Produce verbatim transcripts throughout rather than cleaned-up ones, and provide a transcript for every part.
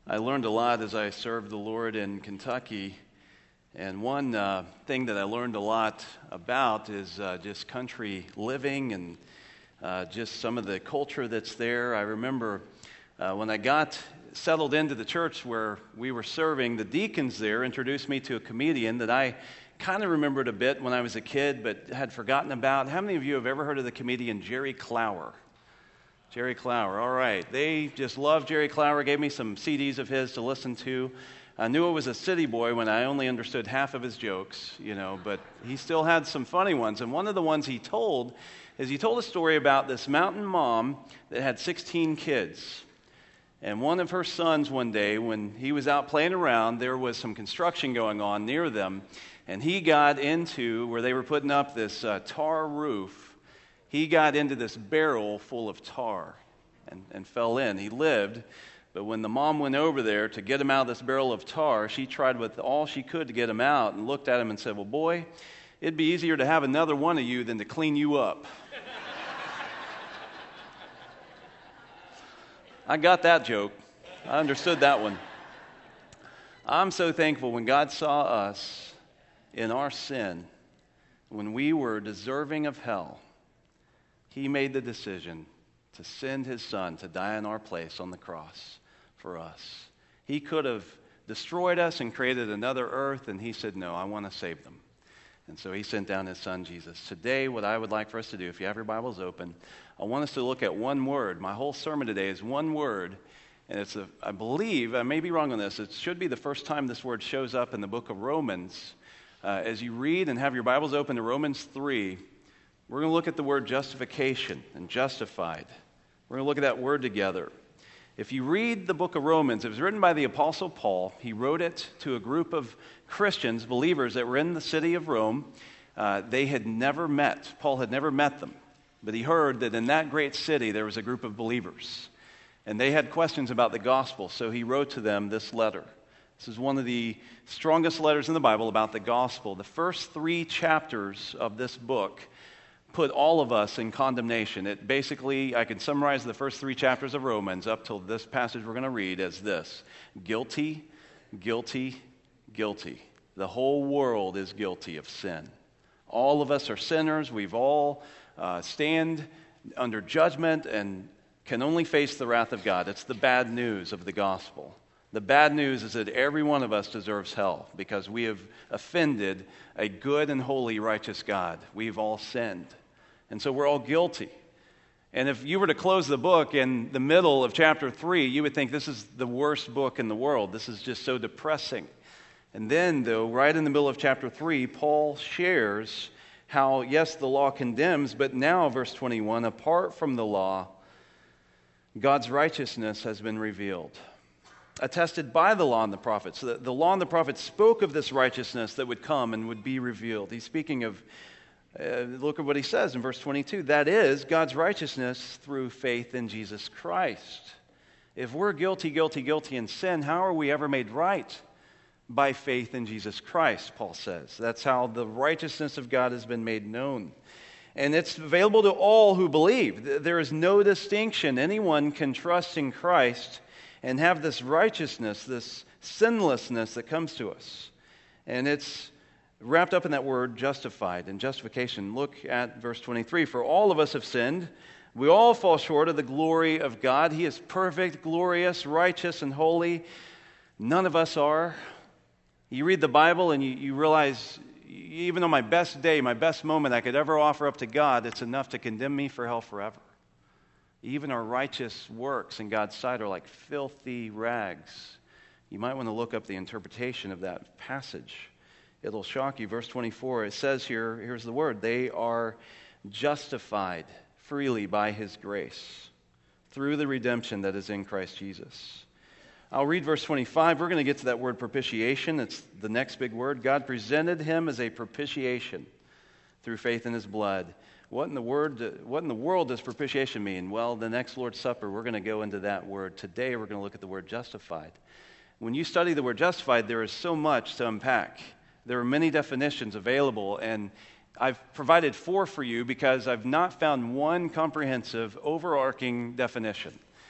I learned a lot as I served the Lord in Kentucky, and one uh, thing that I learned a lot about is uh, just country living and uh, just some of the culture that's there. I remember uh, when I got settled into the church where we were serving, the deacons there introduced me to a comedian that I kind of remembered a bit when I was a kid but had forgotten about. How many of you have ever heard of the comedian Jerry Clower? Jerry Clower, all right. They just loved Jerry Clower, gave me some C Ds of his to listen to. I knew it was a city boy when I only understood half of his jokes, you know, but he still had some funny ones. And one of the ones he told is he told a story about this mountain mom that had sixteen kids. And one of her sons one day, when he was out playing around, there was some construction going on near them, and he got into where they were putting up this uh, tar roof. He got into this barrel full of tar and, and fell in. He lived, but when the mom went over there to get him out of this barrel of tar, she tried with all she could to get him out and looked at him and said, "Well, boy, it'd be easier to have another one of you than to clean you up." I got that joke. I understood that one. I'm so thankful when God saw us in our sin, when we were deserving of hell, He made the decision to send His Son to die in our place on the cross for us. He could have destroyed us and created another earth, and He said, "No, I want to save them." And so He sent down His Son, Jesus. Today, what I would like for us to do, if you have your Bibles open, I want us to look at one word. My whole sermon today is one word, and it's, a, I believe, I may be wrong on this, it should be the first time this word shows up in the book of Romans. Uh, as you read and have your Bibles open to Romans three, we're going to look at the word justification and justified. We're going to look at that word together. If you read the book of Romans, it was written by the Apostle Paul. He wrote it to a group of Christians, believers that were in the city of Rome. Uh, they had never met. Paul had never met them. But he heard that in that great city there was a group of believers. And they had questions about the gospel, so he wrote to them this letter. This is one of the strongest letters in the Bible about the gospel. The first three chapters of this book put all of us in condemnation. It basically, I can summarize the first three chapters of Romans up till this passage we're going to read as this: guilty, guilty, guilty. The whole world is guilty of sin. All of us are sinners. We've all uh, stand under judgment and can only face the wrath of God. It's the bad news of the gospel. The bad news is that every one of us deserves hell because we have offended a good and holy, righteous God. We've all sinned. And so we're all guilty. And if you were to close the book in the middle of chapter three, you would think this is the worst book in the world. This is just so depressing. And then, though, right in the middle of chapter three, Paul shares how, yes, the law condemns, but now, verse twenty-one, apart from the law, God's righteousness has been revealed, attested by the law and the prophets. So the law and the prophets spoke of this righteousness that would come and would be revealed. He's speaking of, uh, look at what he says in verse twenty-two, that is, God's righteousness through faith in Jesus Christ. If we're guilty, guilty, guilty in sin, how are we ever made right? By faith in Jesus Christ, Paul says. That's how the righteousness of God has been made known. And it's available to all who believe. There is no distinction. Anyone can trust in Christ and have this righteousness, this sinlessness that comes to us. And it's wrapped up in that word justified and justification. Look at verse twenty-three. For all of us have sinned. We all fall short of the glory of God. He is perfect, glorious, righteous, and holy. None of us are. You read the Bible and you, you realize, even on my best day, my best moment I could ever offer up to God, it's enough to condemn me for hell forever. Even our righteous works in God's sight are like filthy rags. You might want to look up the interpretation of that passage. It'll shock you. Verse twenty-four, it says here, here's the word, they are justified freely by His grace through the redemption that is in Christ Jesus. I'll read verse twenty-five. We're going to get to that word propitiation. It's the next big word. God presented Him as a propitiation through faith in His blood. What in the word? What in the world does propitiation mean? Well, the next Lord's Supper, we're going to go into that word. Today, we're going to look at the word justified. When you study the word justified, there is so much to unpack. There are many definitions available, and I've provided four for you because I've not found one comprehensive, overarching definition.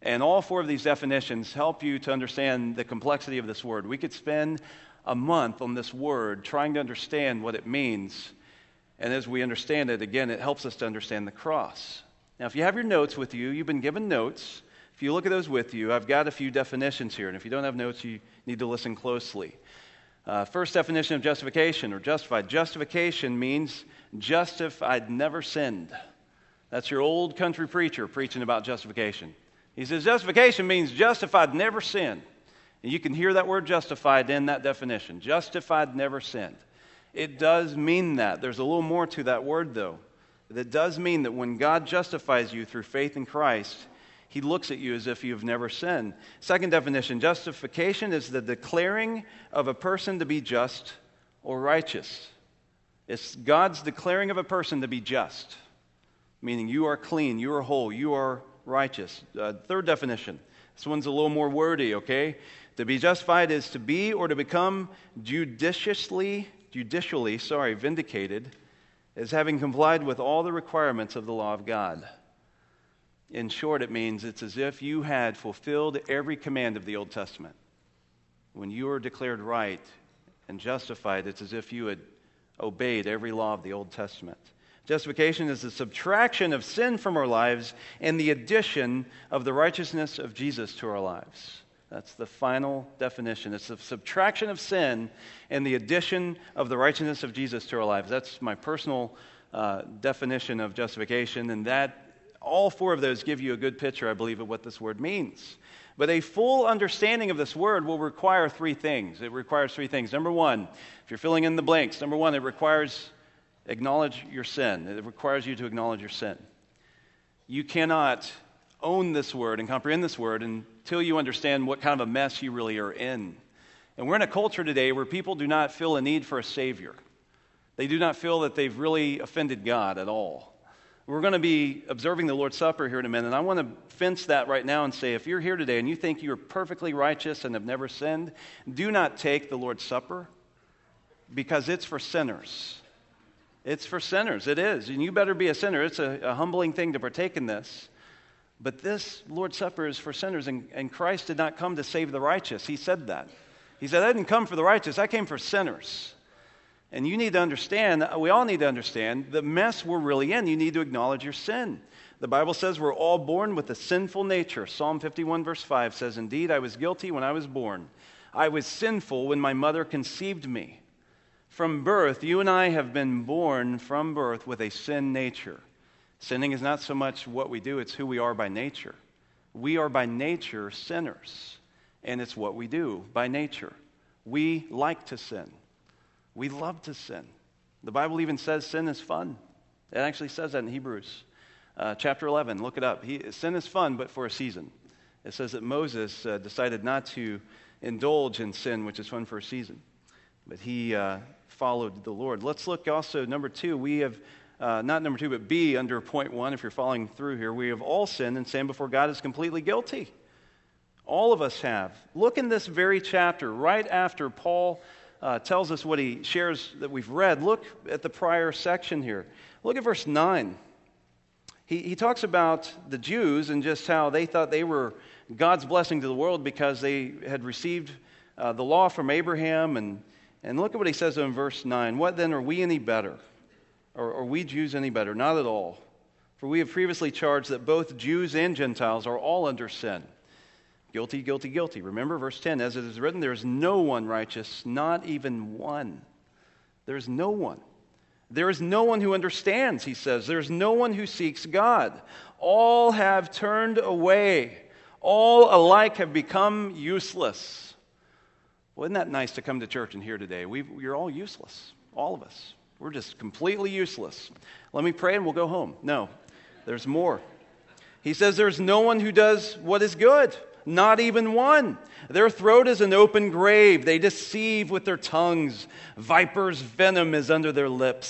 And all four of these definitions help you to understand the complexity of this word. We could spend a month on this word trying to understand what it means. And as we understand it, again, it helps us to understand the cross. Now, if you have your notes with you, you've been given notes. If you look at those with you, I've got a few definitions here. And if you don't have notes, you need to listen closely. Uh, first definition of justification or justified. Justification means justified, never sinned. That's your old country preacher preaching about justification. He says justification means justified, never sinned. And you can hear that word justified in that definition. Justified, never sinned. It does mean that. There's a little more to that word, though. That does mean that when God justifies you through faith in Christ, He looks at you as if you've never sinned. Second definition, justification is the declaring of a person to be just or righteous. It's God's declaring of a person to be just, meaning you are clean, you are whole, you are righteous. Uh, third definition, this one's a little more wordy, okay? To be justified is to be or to become judiciously, judicially, sorry, vindicated as having complied with all the requirements of the law of God. In short, it means it's as if you had fulfilled every command of the Old Testament. When you are declared right and justified, it's as if you had obeyed every law of the Old Testament. Justification is the subtraction of sin from our lives and the addition of the righteousness of Jesus to our lives. That's the final definition. It's the subtraction of sin and the addition of the righteousness of Jesus to our lives. That's my personal uh, definition of justification, and that all four of those give you a good picture, I believe, of what this word means. But a full understanding of this word will require three things. It requires three things. Number one, if you're filling in the blanks, number one, it requires acknowledge your sin. It requires you to acknowledge your sin. You cannot own this word and comprehend this word until you understand what kind of a mess you really are in. And we're in a culture today where people do not feel a need for a Savior. They do not feel that they've really offended God at all. We're going to be observing the Lord's Supper here in a minute, and I want to fence that right now and say, if you're here today and you think you're perfectly righteous and have never sinned, do not take the Lord's Supper, because it's for sinners. It's for sinners. It is. And you better be a sinner. It's a, a humbling thing to partake in this. But this Lord's Supper is for sinners, and, and Christ did not come to save the righteous. He said that. He said, I didn't come for the righteous. I came for sinners. And you need to understand, we all need to understand, the mess we're really in. You need to acknowledge your sin. The Bible says we're all born with a sinful nature. Psalm fifty-one verse five says, Indeed, I was guilty when I was born. I was sinful when my mother conceived me. From birth, you and I have been born from birth with a sin nature. Sinning is not so much what we do, it's who we are by nature. We are by nature sinners, and it's what we do by nature. We like to sin. We love to sin. The Bible even says sin is fun. It actually says that in Hebrews uh, chapter eleven. Look it up. He, sin is fun, but for a season. It says that Moses uh, decided not to indulge in sin, which is fun for a season. But he uh, followed the Lord. Let's look also, number two, we have, uh, not number two, but B, under point one, if you're following through here, we have all sinned and stand before God as completely guilty. All of us have. Look in this very chapter, right after Paul uh, tells us what he shares that we've read. Look at the prior section here. Look at verse nine. He, he talks about the Jews and just how they thought they were God's blessing to the world because they had received uh, the law from Abraham. And, and look at what he says in verse nine. What then, are we any better? Or are we Jews any better? Not at all. For we have previously charged that both Jews and Gentiles are all under sin. Guilty, guilty, guilty. Remember verse ten, as it is written, there is no one righteous, not even one. There is no one. There is no one who understands, he says. There is no one who seeks God. All have turned away. All alike have become useless. Well, isn't that nice to come to church and hear today? We've, you're all useless, all of us. We're just completely useless. Let me pray and we'll go home. No, there's more. He says there's no one who does what is good, not even one. Their throat is an open grave. They deceive with their tongues. Viper's venom is under their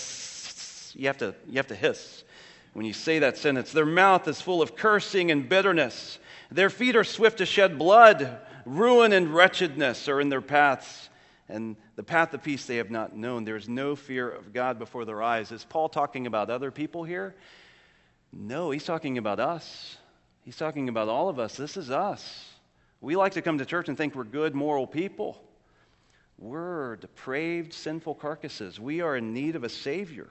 lips. You have to, you have to hiss when you say that sentence. Their mouth is full of cursing and bitterness. Their feet are swift to shed blood. Ruin and wretchedness are in their paths, and the path of peace they have not known. There is no fear of God before their eyes. Is Paul talking about other people here? No, he's talking about us. He's talking about all of us. This is us. We like to come to church and think we're good, moral people. We're depraved, sinful carcasses. We are in need of a Savior.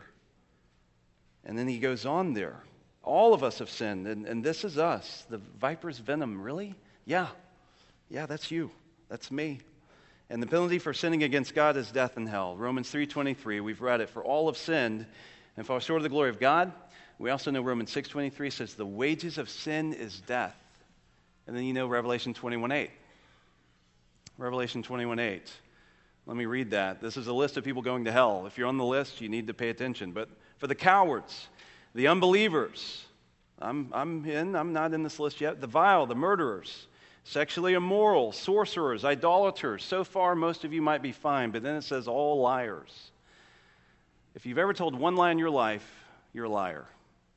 And then he goes on there. All of us have sinned, and, and this is us. The viper's venom, really? Yeah. Yeah, that's you. That's me. And the penalty for sinning against God is death and hell. Romans three twenty-three, we've read it. For all have sinned and fall short of the glory of God. We also know Romans six twenty-three says the wages of sin is death. And then you know Revelation twenty-one eight. Revelation twenty-one eight. Let me read that. This is a list of people going to hell. If you're on the list, you need to pay attention. But for the cowards, the unbelievers, I'm, I'm in, I'm not in this list yet. The vile, the murderers, sexually immoral, sorcerers, idolaters. So far, most of you might be fine, but then it says all liars. If you've ever told one lie in your life, you're a liar.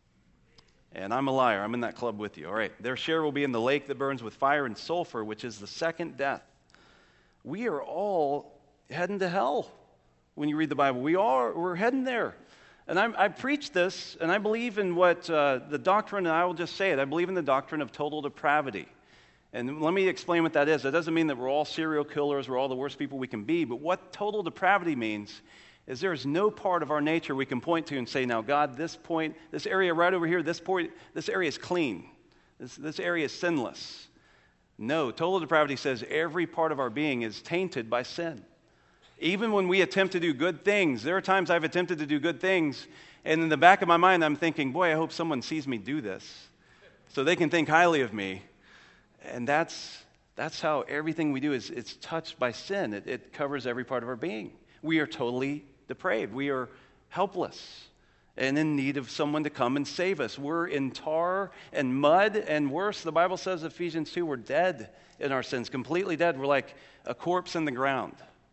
And I'm a liar. I'm in that club with you. All right. Their share will be in the lake that burns with fire and sulfur, which is the second death. We are all heading to hell when you read the Bible. We are. We're heading there. And I'm, I preach this, and I believe in what uh, the doctrine, and I will just say it, I believe in the doctrine of total depravity. And let me explain what that is. It doesn't mean that we're all serial killers, we're all the worst people we can be, but what total depravity means is there is no part of our nature we can point to and say, now God, this point, this area right over here, this point, this area is clean. This, this area is sinless. No, total depravity says every part of our being is tainted by sin. Even when we attempt to do good things, there are times I've attempted to do good things, and in the back of my mind I'm thinking, boy, I hope someone sees me do this so they can think highly of me. And that's that's how everything we do is it's touched by sin. It, it covers every part of our being. We are totally depraved. We are helpless and in need of someone to come and save us. We're in tar and mud, and worse, the Bible says, Ephesians two, we're dead in our sins, completely dead. We're like a corpse in the ground.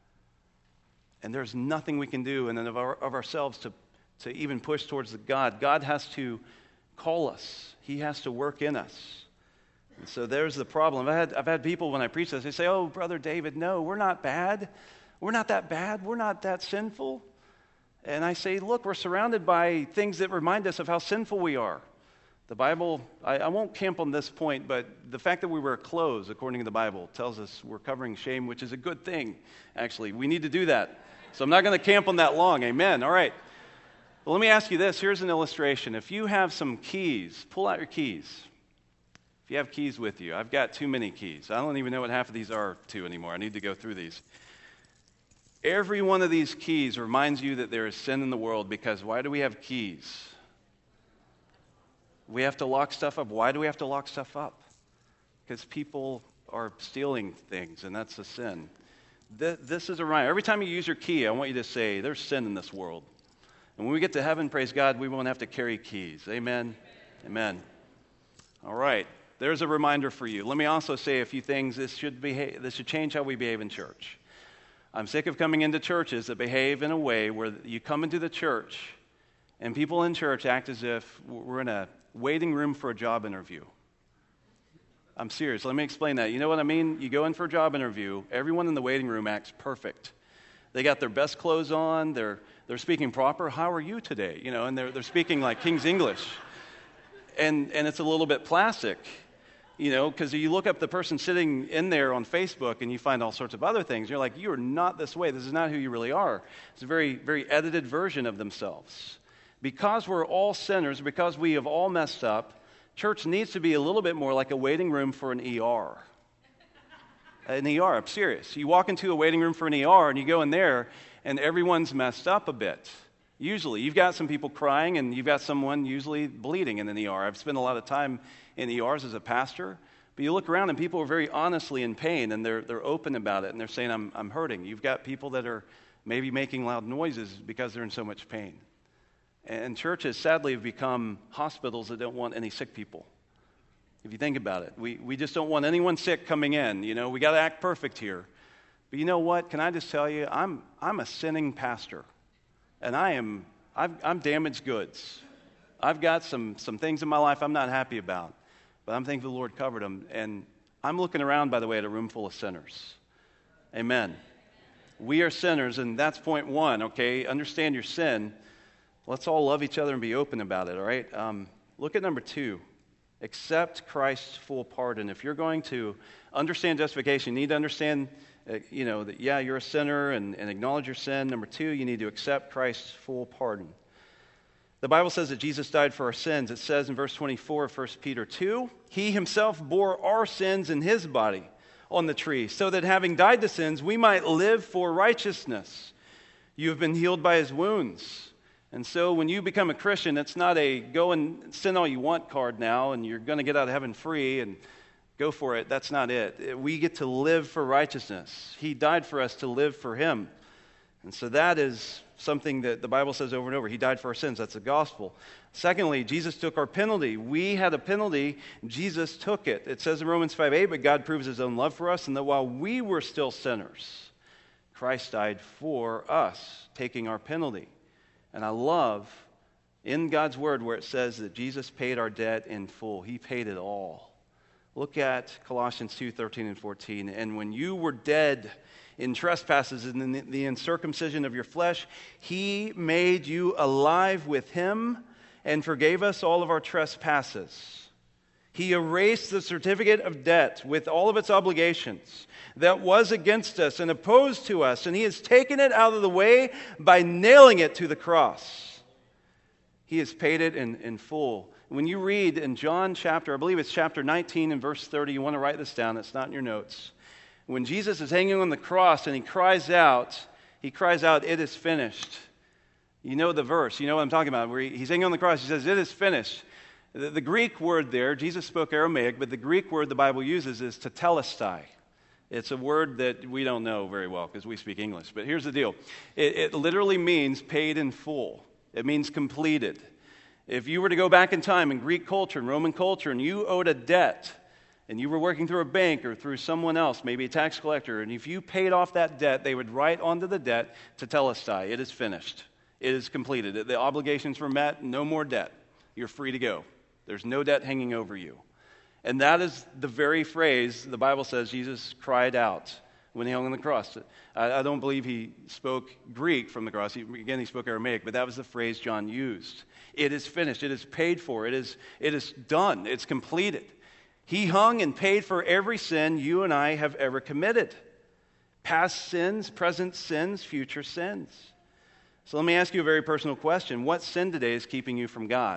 And there's nothing we can do in and of, our, of ourselves to, to even push towards the God. God has to call us. He has to work in us. And so there's the problem. I've had, I've had people, when I preach this, they say, oh, Brother David, no, we're not bad. We're not that bad. We're not that sinful. And I say, look, we're surrounded by things that remind us of how sinful we are. The Bible, I, I won't camp on this point, but the fact that we wear clothes, according to the Bible, tells us we're covering shame, which is a good thing, actually. We need to do that. So I'm not going to camp on that long. Amen. All right. Well, let me ask you this. Here's an illustration. If you have some keys, pull out your keys. If you have keys with you, I've got too many keys. I don't even know what half of these are to anymore. I need to go through these. Every one of these keys reminds you that there is sin in the world, because why do we have keys? We have to lock stuff up. Why do we have to lock stuff up? Because people are stealing things, and that's a sin. This is a reminder. Every time you use your key, I want you to say, there's sin in this world. And when we get to heaven, praise God, we won't have to carry keys. Amen? Amen. All right. There's a reminder for you. Let me also say a few things. This should behave, this should change how we behave in church. I'm sick of coming into churches that behave in a way where you come into the church and people in church act as if we're in a waiting room for a job interview. I'm serious. Let me explain that. You know what I mean? You go in for a job interview. Everyone in the waiting room acts perfect. They got their best clothes on. They're they're speaking proper. How are you today? You know, and they're they're speaking like King's English. And and it's a little bit plastic, you know, because you look up the person sitting in there on Facebook and you find all sorts of other things. You're like, you are not this way. This is not who you really are. It's a very, very edited version of themselves. Because we're all sinners, because we have all messed up, church needs to be a little bit more like a waiting room for an E R. An E R, I'm serious. You walk into a waiting room for an E R and you go in there and everyone's messed up a bit. Usually. You've got some people crying and you've got someone usually bleeding in an E R. I've spent a lot of time in E Rs as a pastor. But you look around and people are very honestly in pain and they're they're open about it and they're saying, I'm I'm hurting. You've got people that are maybe making loud noises because they're in so much pain. And churches, sadly, have become hospitals that don't want any sick people. If you think about it, we, we just don't want anyone sick coming in. You know, we got to act perfect here. But you know what? Can I just tell you, I'm I'm a sinning pastor, and I am I've, I'm damaged goods. I've got some some things in my life I'm not happy about, but I'm thankful the Lord covered them. And I'm looking around, by the way, at a room full of sinners. Amen. We are sinners, and that's point one. Okay, understand your sin. Let's all love each other and be open about it, all right? Um, look at number two. Accept Christ's full pardon. If you're going to understand justification, you need to understand, uh, you know, that, yeah, you're a sinner and, and acknowledge your sin. Number two, you need to accept Christ's full pardon. The Bible says that Jesus died for our sins. It says in verse twenty-four of First Peter two, He himself bore our sins in his body on the tree, so that having died to sins, we might live for righteousness. You have been healed by his wounds. And so when you become a Christian, it's not a go and sin all you want card now, and you're going to get out of heaven free and go for it. That's not it. We get to live for righteousness. He died for us to live for him. And so that is something that the Bible says over and over. He died for our sins. That's the gospel. Secondly, Jesus took our penalty. We had a penalty. Jesus took it. It says in Romans five eight, but God proves his own love for us, and that while we were still sinners, Christ died for us, taking our penalty. And I love in God's word where it says that Jesus paid our debt in full. He paid it all. Look at Colossians two thirteen and fourteen. And when you were dead in trespasses and in the, the uncircumcision of your flesh, he made you alive with him and forgave us all of our trespasses. He erased the certificate of debt with all of its obligations that was against us and opposed to us, and he has taken it out of the way by nailing it to the cross. He has paid it in, in full. When you read in John chapter, I believe it's chapter nineteen and verse thirty, you want to write this down, it's not in your notes. When Jesus is hanging on the cross and he cries out, he cries out, it is finished. You know the verse, you know what I'm talking about, where he, he's hanging on the cross, he says, it is finished. The, the Greek word there, Jesus spoke Aramaic, but the Greek word the Bible uses is tetelestai. It's a word that we don't know very well because we speak English. But here's the deal. It, it literally means paid in full. It means completed. If you were to go back in time in Greek culture and Roman culture and you owed a debt and you were working through a bank or through someone else, maybe a tax collector, and if you paid off that debt, they would write onto the debt, tetelestai, it is finished. It is completed. The obligations were met, no more debt. You're free to go. There's no debt hanging over you. And that is the very phrase the Bible says Jesus cried out when he hung on the cross. I, I don't believe he spoke Greek from the cross. He, again, he spoke Aramaic, but that was the phrase John used. It is finished. It is paid for. It is, it is done. It's completed. He hung and paid for every sin you and I have ever committed. Past sins, present sins, future sins. So let me ask you a very personal question. What sin today is keeping you from God?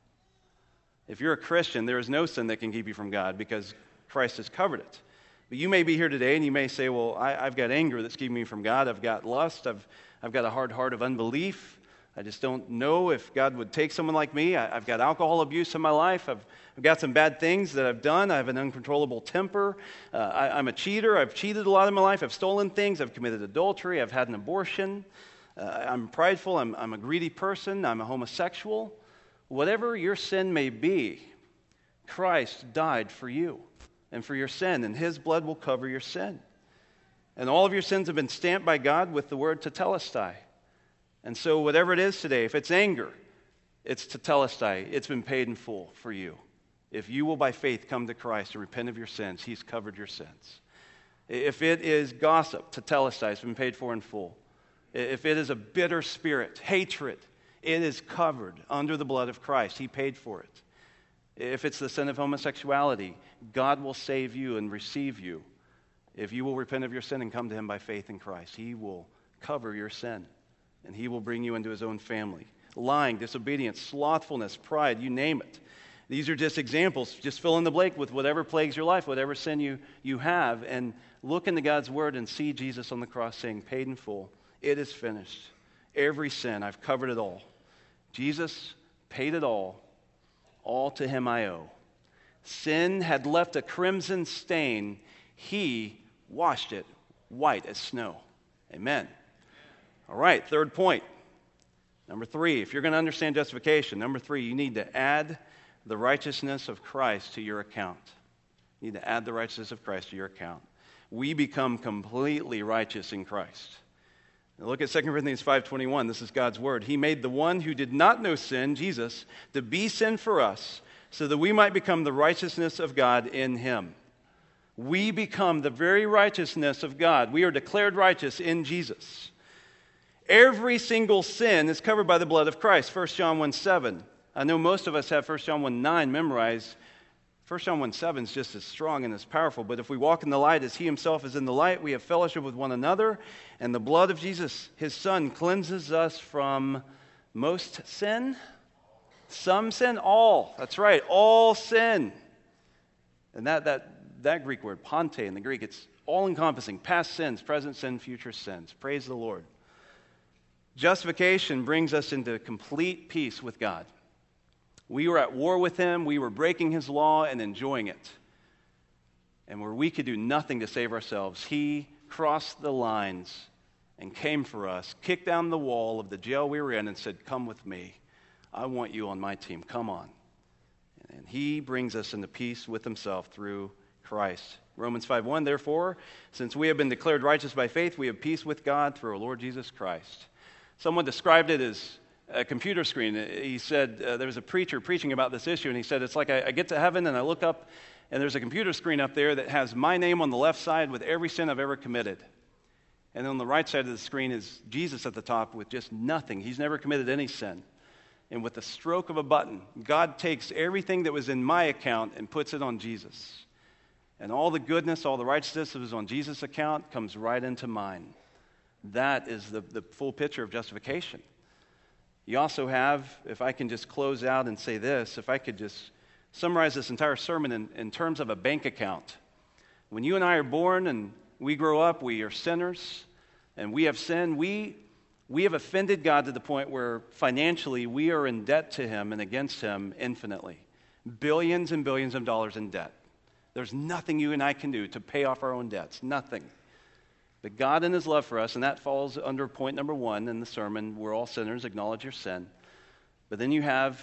If you're a Christian, there is no sin that can keep you from God because Christ has covered it. But you may be here today and you may say, well, I, I've got anger that's keeping me from God. I've got lust. I've, I've got a hard heart of unbelief. I just don't know if God would take someone like me. I, I've got alcohol abuse in my life. I've, I've got some bad things that I've done. I have an uncontrollable temper. Uh, I, I'm a cheater. I've cheated a lot in my life. I've stolen things. I've committed adultery. I've had an abortion. Uh, I'm prideful. I'm, I'm a greedy person. I'm a homosexual. Whatever your sin may be, Christ died for you and for your sin, and his blood will cover your sin. And all of your sins have been stamped by God with the word tetelestai. And so whatever it is today, if it's anger, it's tetelestai. It's been paid in full for you. If you will by faith come to Christ and repent of your sins, he's covered your sins. If it is gossip, tetelestai, it's been paid for in full. If it is a bitter spirit, hatred, it is covered under the blood of Christ. He paid for it. If it's the sin of homosexuality, God will save you and receive you. If you will repent of your sin and come to him by faith in Christ, he will cover your sin. And he will bring you into his own family. Lying, disobedience, slothfulness, pride, you name it. These are just examples. Just fill in the blank with whatever plagues your life, whatever sin you, you have, and look into God's word and see Jesus on the cross saying, paid in full, it is finished. Every sin, I've covered it all. Jesus paid it all. All to him I owe. Sin had left a crimson stain. He washed it white as snow. Amen. All right, third point. Number three, if you're going to understand justification, number three, you need to add the righteousness of Christ to your account. You need to add the righteousness of Christ to your account. We become completely righteous in Christ. Now look at Second Corinthians five twenty-one. This is God's word. He made the one who did not know sin, Jesus, to be sin for us, so that we might become the righteousness of God in him. We become the very righteousness of God. We are declared righteous in Jesus. Every single sin is covered by the blood of Christ. First John one seven. I know most of us have First John one nine memorized. First John one seven is just as strong and as powerful. But if we walk in the light as he himself is in the light, we have fellowship with one another, and the blood of Jesus, his son, cleanses us from most sin, some sin, all. That's right, all sin. And that, that, that Greek word, pante in the Greek, it's all-encompassing, past sins, present sin, future sins. Praise the Lord. Justification brings us into complete peace with God. We were at war with him, we were breaking his law and enjoying it. And where we could do nothing to save ourselves, he crossed the lines and came for us, kicked down the wall of the jail we were in and said, "Come with me. I want you on my team. Come on." And he brings us into peace with himself through Christ. Romans five one, therefore, since we have been declared righteous by faith, we have peace with God through our Lord Jesus Christ. Someone described it as a computer screen. He said, uh, there was a preacher preaching about this issue, and he said, it's like I, I get to heaven and I look up, and there's a computer screen up there that has my name on the left side with every sin I've ever committed. And on the right side of the screen is Jesus at the top with just nothing. He's never committed any sin. And with the stroke of a button, God takes everything that was in my account and puts it on Jesus. And all the goodness, all the righteousness that was on Jesus' account comes right into mine. That is the, the full picture of justification. You also have, if I can just close out and say this, if I could just summarize this entire sermon in, in terms of a bank account. When you and I are born and we grow up, we are sinners, and we have sinned. We, we have offended God to the point where financially we are in debt to him and against him infinitely. Billions and billions of dollars in debt. There's nothing you and I can do to pay off our own debts. Nothing. But God in his love for us, and that falls under point number one in the sermon, we're all sinners, acknowledge your sin. But then you have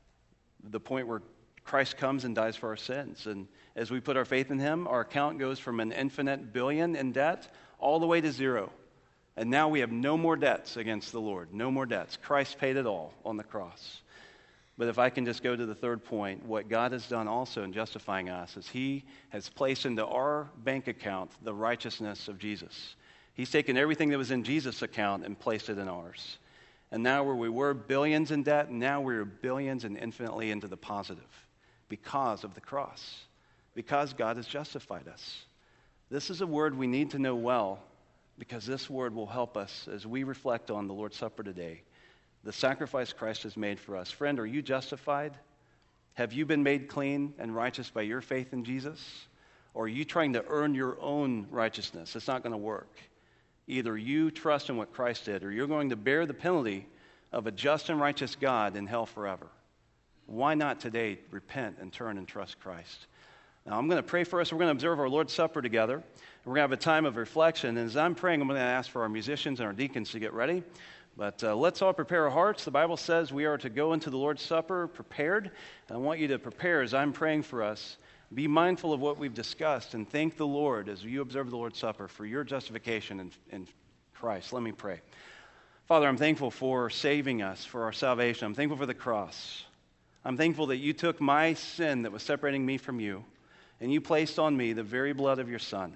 the point where Christ comes and dies for our sins. And as we put our faith in him, our account goes from an infinite billion in debt all the way to zero. And now we have no more debts against the Lord. No more debts. Christ paid it all on the cross. But if I can just go to the third point, what God has done also in justifying us is he has placed into our bank account the righteousness of Jesus. He's taken everything that was in Jesus' account and placed it in ours. And now where we were billions in debt, now we're billions and infinitely into the positive because of the cross, because God has justified us. This is a word we need to know well, because this word will help us as we reflect on the Lord's Supper today. The sacrifice Christ has made for us. Friend, are you justified? Have you been made clean and righteous by your faith in Jesus? Or are you trying to earn your own righteousness? It's not going to work. Either you trust in what Christ did, or you're going to bear the penalty of a just and righteous God in hell forever. Why not today repent and turn and trust Christ? Now, I'm going to pray for us. We're going to observe our Lord's Supper together. We're going to have a time of reflection. And as I'm praying, I'm going to ask for our musicians and our deacons to get ready. But uh, let's all prepare our hearts. The Bible says we are to go into the Lord's Supper prepared. And I want you to prepare as I'm praying for us. Be mindful of what we've discussed and thank the Lord as you observe the Lord's Supper for your justification in, in Christ. Let me pray. Father, I'm thankful for saving us, for our salvation. I'm thankful for the cross. I'm thankful that you took my sin that was separating me from you, and you placed on me the very blood of your Son.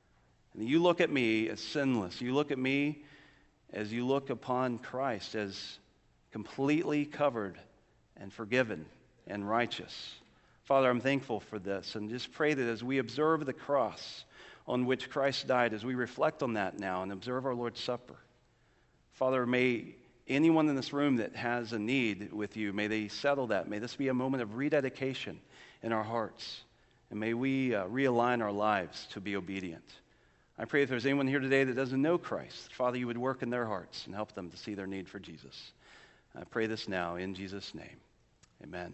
And you look at me as sinless. You look at me as you look upon Christ as completely covered and forgiven and righteous. Father, I'm thankful for this, and just pray that as we observe the cross on which Christ died, as we reflect on that now and observe our Lord's Supper, Father, may anyone in this room that has a need with you, may they settle that. May this be a moment of rededication in our hearts, and may we uh, realign our lives to be obedient. I pray if there's anyone here today that doesn't know Christ, Father, you would work in their hearts and help them to see their need for Jesus. I pray this now in Jesus' name. Amen.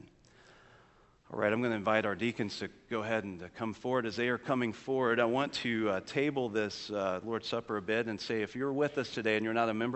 All right, I'm going to invite our deacons to go ahead and to come forward. As they are coming forward, I want to uh, table this uh, Lord's Supper a bit and say, if you're with us today and you're not a member